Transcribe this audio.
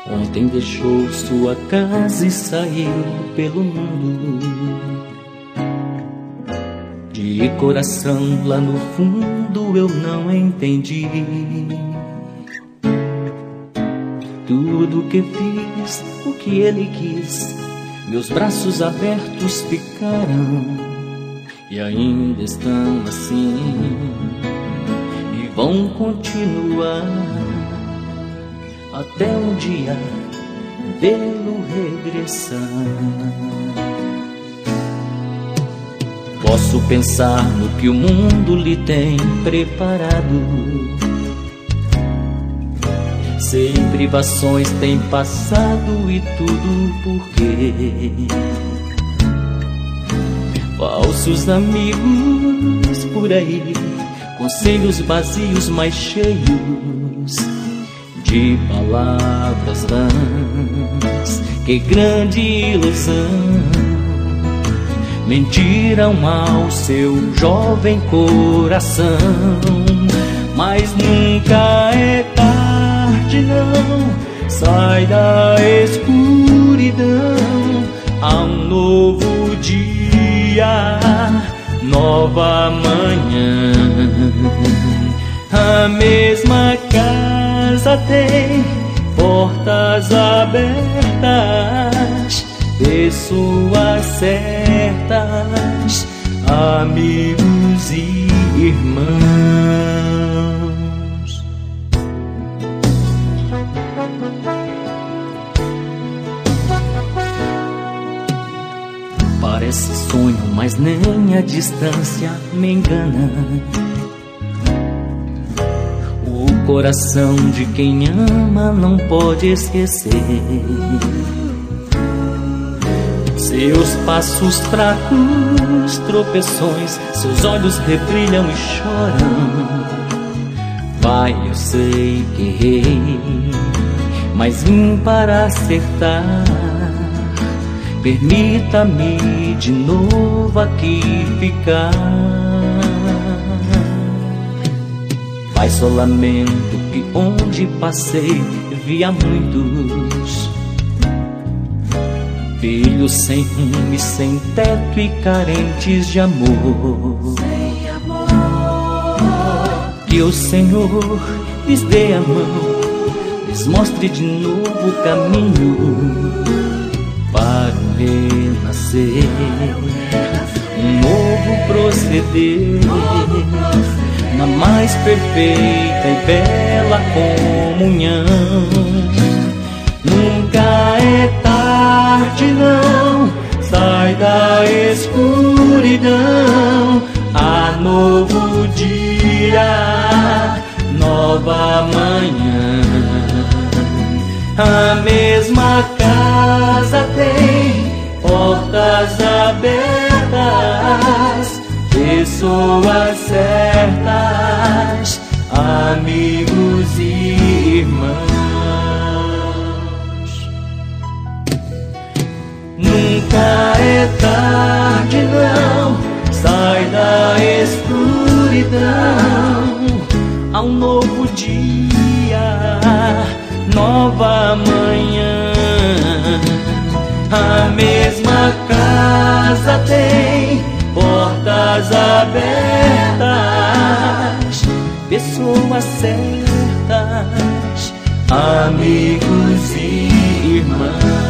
Ontem deixou sua casa e saiu pelo mundo. De coração lá no fundo eu não entendi. Tudo que fiz, o que ele quis, meus braços abertos ficaram e ainda estão assim e vão continuar até um dia vê-lo regressar. Posso pensar no que o mundo lhe tem preparado. Sei, privações tem passado e tudo porque falsos amigos por aí, conselhos vazios mas cheios de palavras vãs. Que grande ilusão, mentiram ao seu jovem coração. Mas nunca é tarde não, sai da escuridão. Há um novo dia, nova manhã. A mesma casa tem portas abertas, pessoas certas, amigos e irmãos. Parece sonho, mas nem a distância me engana. O coração de quem ama não pode esquecer. Seus passos fracos, tropeções, seus olhos rebrilham e choram. Pai, eu sei que errei, mas vim para acertar. Permita-me de novo aqui ficar. Pai, só lamento que onde passei via muitos filhos sem rumo e sem teto e carentes de amor. Sem amor. Que o Senhor lhes dê a mão, lhes mostre de novo o caminho para um renascer, um novo proceder, na mais perfeita e bela comunhão. Nunca é tarde não, sai da escuridão. Há novo dia, nova manhã. A mesma casa tem portas abertas, pessoas certas, amigos e irmãos. Nunca é tarde não, sai da escuridão. Há um novo dia, nova manhã. A mesma casa tem portas abertas, pessoas certas, amigos e irmãos.